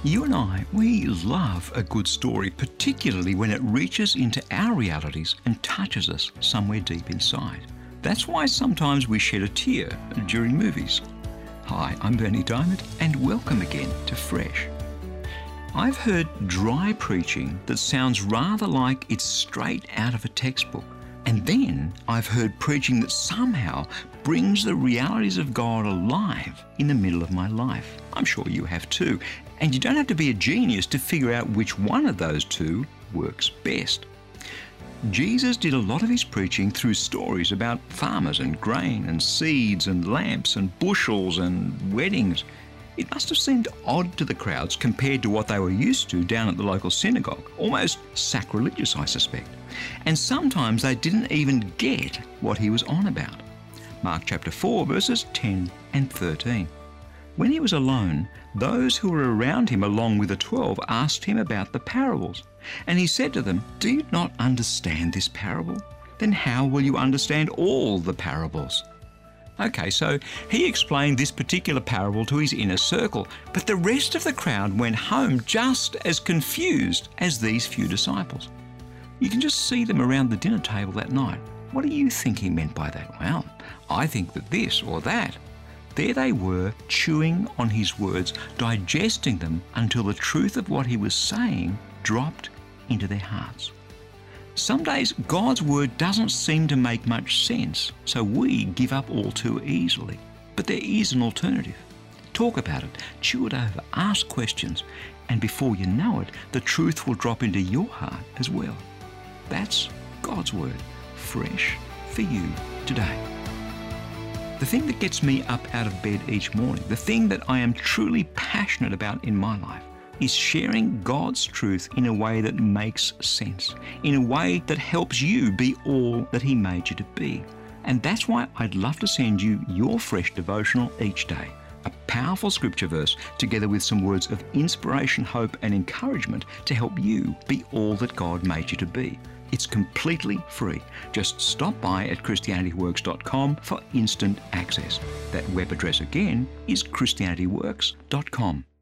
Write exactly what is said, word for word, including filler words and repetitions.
You and I, we love a good story, particularly when it reaches into our realities and touches us somewhere deep inside. That's why sometimes we shed a tear during movies. Hi, I'm Berni Dymet, and welcome again to Fresh. I've heard dry preaching that sounds rather like it's straight out of a textbook. And then I've heard preaching that somehow brings the realities of God alive in the middle of my life. I'm sure you have too. And you don't have to be a genius to figure out which one of those two works best. Jesus did a lot of his preaching through stories about farmers and grain and seeds and lamps and bushels and weddings. It must have seemed odd to the crowds compared to what they were used to down at the local synagogue, almost sacrilegious, I suspect. And sometimes they didn't even get what he was on about. Mark chapter four, verses ten and thirteen. When he was alone, those who were around him along with the twelve asked him about the parables. And he said to them, "Do you not understand this parable? Then how will you understand all the parables?" Okay, so he explained this particular parable to his inner circle, but the rest of the crowd went home just as confused as these few disciples. You can just see them around the dinner table that night. What do you think he meant by that? Well, I think that this or that. There they were, chewing on his words, digesting them until the truth of what he was saying dropped into their hearts. Some days God's word doesn't seem to make much sense, so we give up all too easily. But there is an alternative. Talk about it, chew it over, ask questions, and before you know it, the truth will drop into your heart as well. That's God's word, fresh for you today. The thing that gets me up out of bed each morning, the thing that I am truly passionate about in my life, is sharing God's truth in a way that makes sense, in a way that helps you be all that he made you to be. And that's why I'd love to send you your fresh devotional each day, a powerful scripture verse together with some words of inspiration, hope and encouragement to help you be all that God made you to be. It's completely free. Just stop by at Christianity Works dot com for instant access. That web address again is Christianity Works dot com.